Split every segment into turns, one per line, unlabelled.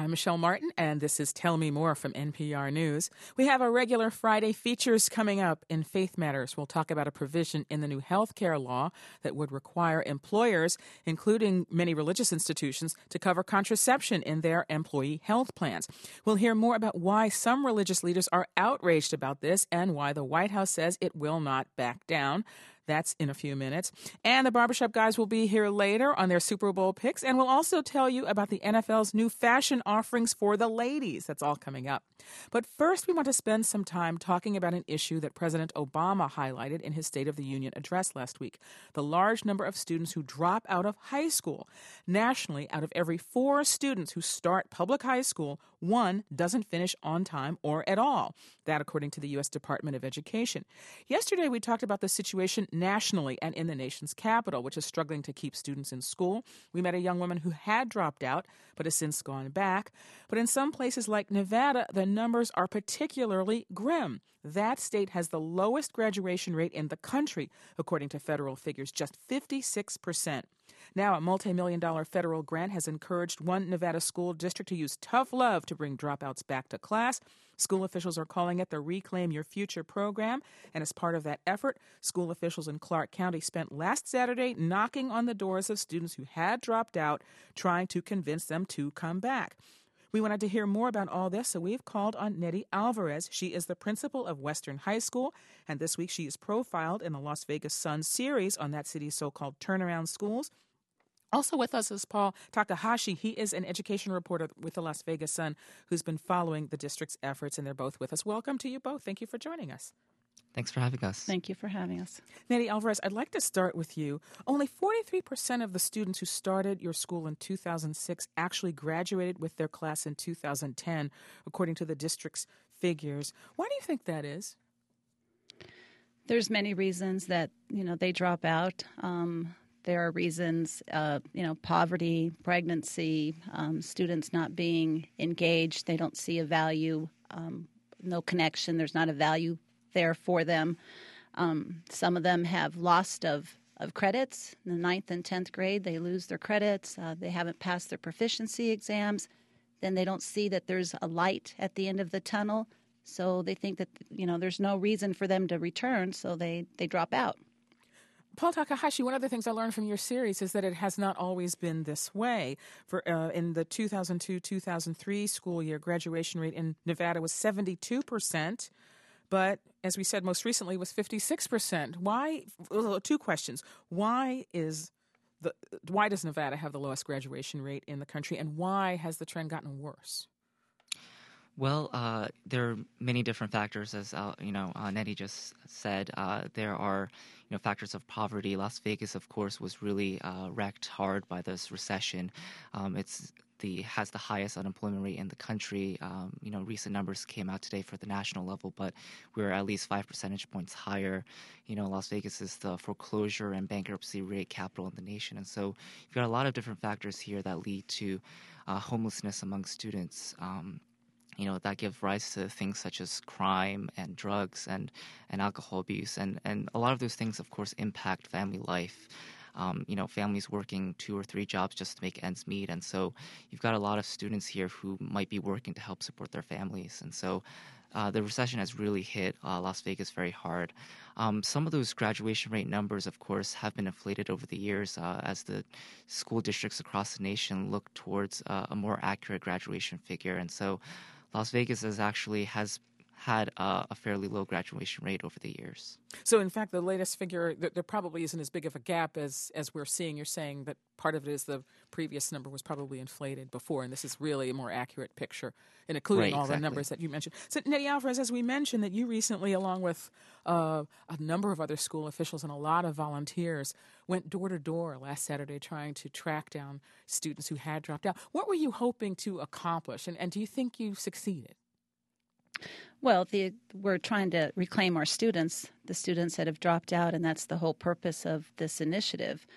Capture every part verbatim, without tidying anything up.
I'm Michelle Martin, and this is Tell Me More from N P R News. We have our regular Friday features coming up in Faith Matters. We'll talk about a provision in the new health care law that would require employers, including many religious institutions, to cover contraception in their employee health plans. We'll hear more about why some religious leaders are outraged about this and why the White House says it will not back down. That's in a few minutes. And the Barbershop Guys will be here later on their Super Bowl picks. And we'll also tell you about the N F L's new fashion offerings for the ladies. That's all coming up. But first, we want to spend some time talking about an issue that President Obama highlighted in his State of the Union address last week: the large number of students who drop out of high school. Nationally, out of every four students who start public high school, one doesn't finish on time or at all. That, according to the U S Department of Education. Yesterday, we talked about the situation nationally and in the nation's capital, which is struggling to keep students in school. We met a young woman who had dropped out, but has since gone back. But in some places like Nevada, the numbers are particularly grim. That state has the lowest graduation rate in the country, according to federal figures, just fifty-six percent. Now, a multi-million dollar federal grant has encouraged one Nevada school district to use tough love to bring dropouts back to class. School officials are calling it the Reclaim Your Future program. And as part of that effort, school officials in Clark County spent last Saturday knocking on the doors of students who had dropped out, trying to convince them to come back. We wanted to hear more about all this, so we've called on Nettie Alvarez. She is the principal of Western High School, and this week she is profiled in the Las Vegas Sun series on that city's so-called turnaround schools. Also with us is Paul Takahashi. He is an education reporter with the Las Vegas Sun who's been following the district's efforts, and they're both with us. Welcome to you both. Thank you for joining us.
Thanks for having us.
Thank you for having us.
Nettie Alvarez, I'd like to start with you. Only forty-three percent of the students who started your school in two thousand six actually graduated with their class in two thousand ten, according to the district's figures. Why do you think that is?
There's many reasons that, you know, they drop out. Um, there are reasons, uh, you know, poverty, pregnancy, um, students not being engaged. They don't see a value, um, no connection. There's not a value there for them. Um, some of them have lost of, of credits. In the ninth and tenth grade, they lose their credits. Uh, they haven't passed their proficiency exams. Then they don't see that there's a light at the end of the tunnel. So they think that, you know, there's no reason for them to return, so they, they drop out.
Paul Takahashi, one of the things I learned from your series is that it has not always been this way. For uh, in the two thousand two two thousand three school year, graduation rate in Nevada was seventy-two percent. But as we said, most recently was fifty-six percent. Why? Well, two questions. Why is the why does Nevada have the lowest graduation rate in the country, and why has the trend gotten worse?
Well, uh, there are many different factors, as uh, you know, uh, Nettie just said. Uh, there are, you know, factors of poverty. Las Vegas, of course, was really uh, wrecked hard by this recession. Um, it's the has the highest unemployment rate in the country. Um, you know, recent numbers came out today for the national level, but we're at least five percentage points higher. You know, Las Vegas is the foreclosure and bankruptcy rate capital in the nation, and so you've got a lot of different factors here that lead to uh, homelessness among students. Um, You know, that give rise to things such as crime and drugs and, and alcohol abuse. And, and a lot of those things, of course, impact family life. Um, you know, families working two or three jobs just to make ends meet. And so you've got a lot of students here who might be working to help support their families. And so uh, the recession has really hit uh, Las Vegas very hard. Um, some of those graduation rate numbers, of course, have been inflated over the years uh, as the school districts across the nation look towards uh, a more accurate graduation figure. And so Las Vegas is actually has had uh, a fairly low graduation rate over the years.
So, in fact, the latest figure, there probably isn't as big of a gap as, as we're seeing. You're saying that part of it is the previous number was probably inflated before, and this is really a more accurate picture, and including
right,
all
exactly.
the numbers that you mentioned. So, Nettie Alvarez, as we mentioned, that you recently, along with uh, a number of other school officials and a lot of volunteers, went door to door last Saturday trying to track down students who had dropped out. What were you hoping to accomplish, and, and do you think you succeeded?
Well, the, we're trying to reclaim our students, the students that have dropped out, and that's the whole purpose of this initiative.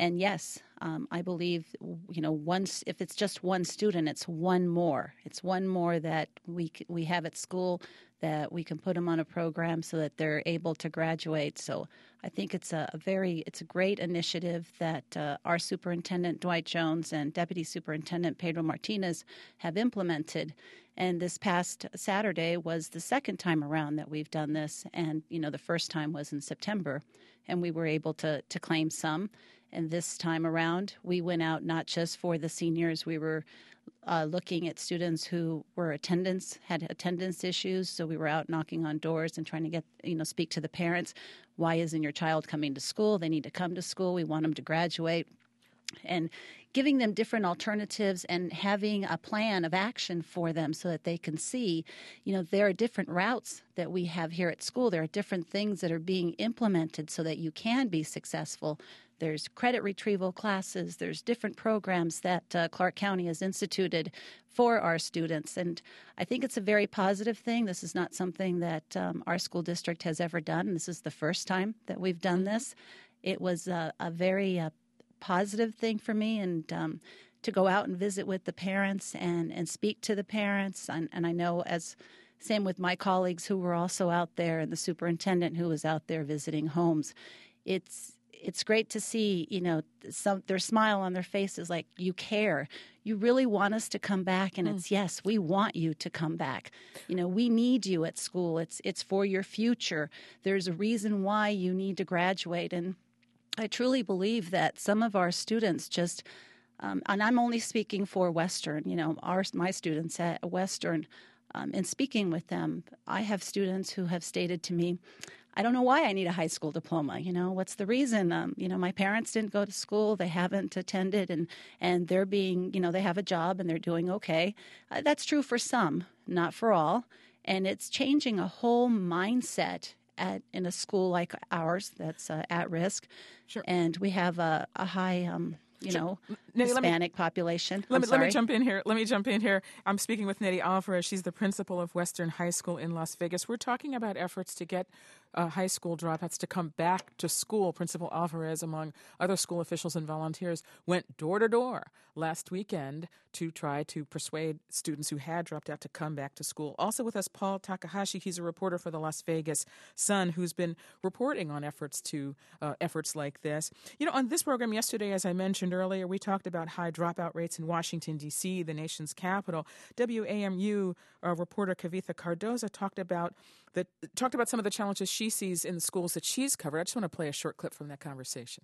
And yes, um, I believe, you know, once if it's just one student, it's one more. It's one more that we we have at school that we can put them on a program so that they're able to graduate. So I think it's a, a very it's a great initiative that uh, our superintendent Dwight Jones and Deputy Superintendent Pedro Martinez have implemented. And this past Saturday was the second time around that we've done this, and you know the first time was in September, and we were able to to claim some. And this time around, we went out not just for the seniors. We were uh, looking at students who were attendance, had attendance issues. So we were out knocking on doors and trying to get, you know, speak to the parents. Why isn't your child coming to school? They need to come to school. We want them to graduate. And giving them different alternatives and having a plan of action for them so that they can see, you know, there are different routes that we have here at school. There are different things that are being implemented so that you can be successful. There's credit retrieval classes. There's different programs that uh, Clark County has instituted for our students. And I think it's a very positive thing. This is not something that um, our school district has ever done. This is the first time that we've done this. It was a, a very uh, positive thing for me, and um, to go out and visit with the parents and, and speak to the parents. And, and I know as same with my colleagues who were also out there and the superintendent who was out there visiting homes. It's It's great to see, you know, some, their smile on their faces like, you care. You really want us to come back, and mm. it's, yes, we want you to come back. You know, we need you at school. It's it's for your future. There's a reason why you need to graduate. And I truly believe that some of our students just, um, and I'm only speaking for Western, you know, our my students at Western, um, and speaking with them, I have students who have stated to me, I don't know why I need a high school diploma. You know, what's the reason? Um, you know, my parents didn't go to school. They haven't attended, and, and they're being, you know, they have a job and they're doing okay. Uh, that's true for some, not for all. And it's changing a whole mindset at in a school like ours that's uh, at risk.
Sure.
And we have a, a high, um, you
Sure.
know,
Nettie,
Hispanic
let me,
population.
Let
I'm
me,
sorry.
let me jump in here. Let me jump in here. I'm speaking with Nettie Alvarez. She's the principal of Western High School in Las Vegas. We're talking about efforts to get uh, high school dropouts to come back to school. Principal Alvarez, among other school officials and volunteers, went door to door last weekend to try to persuade students who had dropped out to come back to school. Also with us, Paul Takahashi. He's a reporter for the Las Vegas Sun who's been reporting on efforts to uh, efforts like this. You know, on this program yesterday, as I mentioned earlier, we talked about high dropout rates in Washington, D C, the nation's capital. W A M U uh, reporter Kavitha Cardoza talked about the, talked about some of the challenges she sees in the schools that she's covered. I just want to play a short clip from that conversation.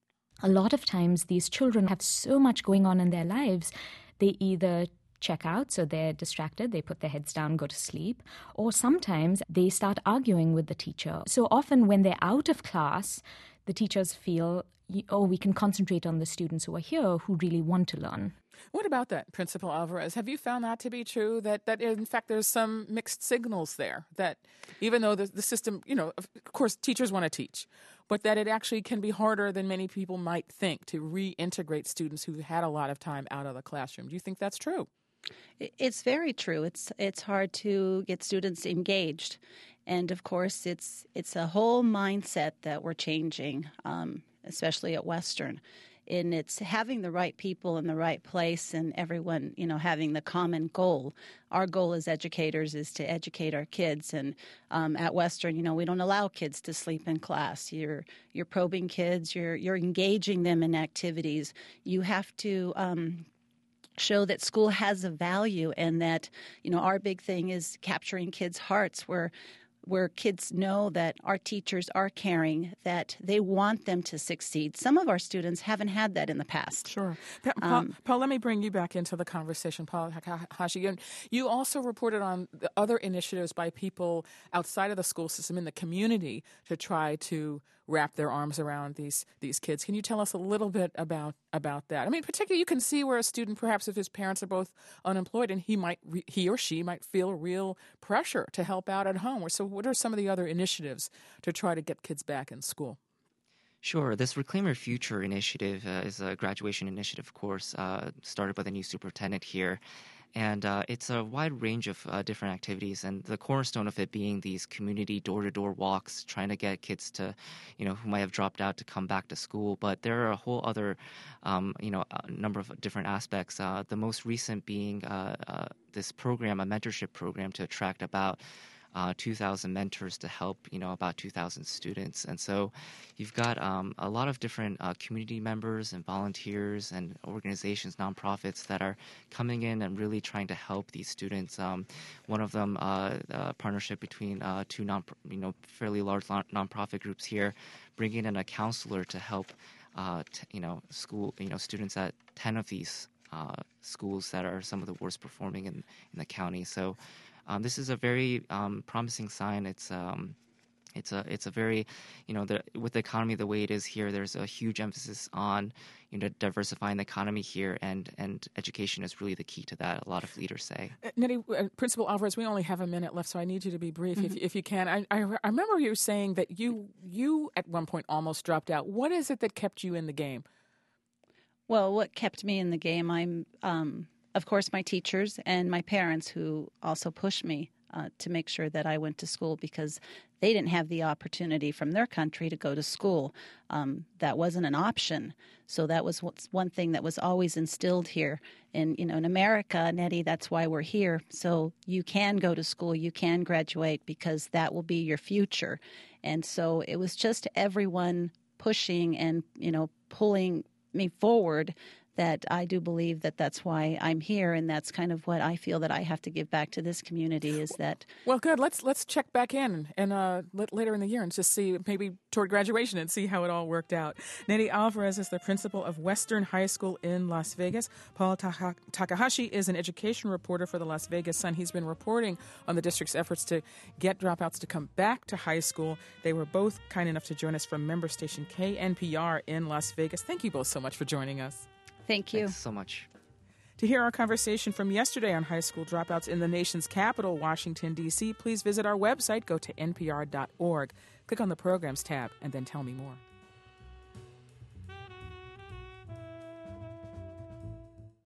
A lot of times these children have so much going on in their lives, they either check out, so they're distracted, they put their heads down, go to sleep, or sometimes they start arguing with the teacher. So often when they're out of class, the teachers feel, oh, we can concentrate on the students who are here who really want to learn.
What about that, Principal Alvarez? Have you found that to be true, that, that in fact there's some mixed signals there, that even though the, the system, you know, of course teachers want to teach, but that it actually can be harder than many people might think to reintegrate students who've had a lot of time out of the classroom? Do you think that's true?
It's very true. It's it's hard to get students engaged. And of course, it's it's a whole mindset that we're changing, um, especially at Western. And it's having the right people in the right place and everyone, you know, having the common goal. Our goal as educators is to educate our kids. And um, at Western, you know, we don't allow kids to sleep in class. You're you're probing kids. You're you're engaging them in activities. You have to um, show that school has a value, and that, you know, our big thing is capturing kids' hearts, where where kids know that our teachers are caring, that they want them to succeed. Some of our students haven't had that in the past.
Sure. Pa- Paul, um, Paul, let me bring you back into the conversation, Paul Takahashi. You also reported on the other initiatives by people outside of the school system in the community to try to wrap their arms around these these kids. Can you tell us a little bit about about that? I mean, particularly you can see where a student, perhaps if his parents are both unemployed, and he might re- he or she might feel real pressure to help out at home. So what are some of the other initiatives to try to get kids back in school?
Sure. This Reclaim Your Future initiative uh, is a graduation initiative, of course, uh, started by the new superintendent here. And uh, it's a wide range of uh, different activities, and the cornerstone of it being these community door-to-door walks, trying to get kids to, you know, who might have dropped out to come back to school. But there are a whole other, um, you know, a number of different aspects. Uh, the most recent being uh, uh, this program, a mentorship program to attract about Uh, two thousand mentors to help, you know, about two thousand students. And so you've got um, a lot of different uh, community members and volunteers and organizations, nonprofits that are coming in and really trying to help these students. Um, one of them, uh, a partnership between uh, two non, you know, fairly large nonprofit groups here, bringing in a counselor to help, uh, t- you know, school, you know, students at ten of these uh, schools that are some of the worst performing in, in the county. So Um, this is a very um, promising sign. It's um, it's a it's a very, you know, the, with the economy the way it is here, there's a huge emphasis on, you know, diversifying the economy here, and, and education is really the key to that. A lot of leaders say.
Uh, Nettie, uh, Principal Alvarez, we only have a minute left, so I need you to be brief, mm-hmm. if if you can. I, I I remember you saying that you you at one point almost dropped out. What is it that kept you in the game?
Well, what kept me in the game, I'm. Um, Of course, my teachers and my parents, who also pushed me uh, to make sure that I went to school, because they didn't have the opportunity from their country to go to school. Um, that wasn't an option. So that was one thing that was always instilled here. And, you know, in America, Nettie, that's why we're here. So you can go to school, you can graduate, because that will be your future. And so it was just everyone pushing and, you know, pulling me forward, that I do believe that that's why I'm here, and that's kind of what I feel that I have to give back to this community, is that...
Well, good. Let's let's check back in and uh, later in the year and just see, maybe toward graduation, and see how it all worked out. Nettie Alvarez is the principal of Western High School in Las Vegas. Paul Taka- Takahashi is an education reporter for the Las Vegas Sun. He's been reporting on the district's efforts to get dropouts to come back to high school. They were both kind enough to join us from member station K N P R in Las Vegas. Thank you both so much for joining us.
Thank you.
Thanks so much.
To hear our conversation from yesterday on high school dropouts in the nation's capital, Washington, D C, please visit our website. Go to N P R dot org. Click on the Programs tab and then tell me more.